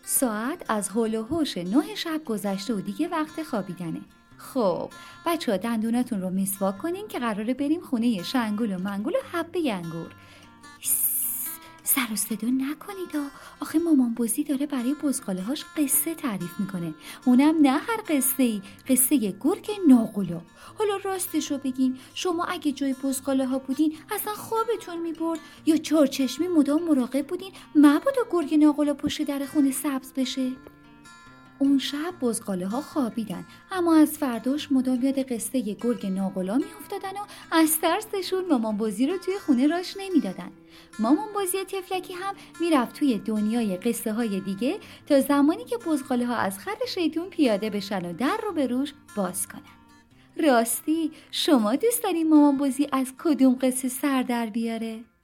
ساعت از هول و هوش 9 شب گذشته و دیگه وقت خوابیدنه. خب بچه ها دندوناتون رو مسواک کنین که قراره بریم خونه شنگول و منگول و حبه انگور. سر و صدا نکنید آخه مامان بزی داره برای بزغاله هاش قصه تعریف میکنه، اونم نه هر قصه‌ای، قصه گرگ ناقلا. حالا راستشو بگین، شما اگه جای بزغاله ها بودین اصلا خوابتون میبرد یا چارچشمی مدام مراقب بودین مبادا گرگ ناقلا پشت در خونه سبز بشه؟ اون شب بزغاله ها خوابیدن، اما از فرداش مدام یاد قصه گرگ ناقلا میافتادن و از ترسشون مامان بزی رو توی خونه راش نمیدادن. مامان بزی تفلکی هم میرفت توی دنیای قصه های دیگه تا زمانی که بزغاله ها از خر شیطون پیاده بشن و در رو به روش باز کنن. راستی شما دوست دارین مامان بزی از کدوم قصه سر در بیاره؟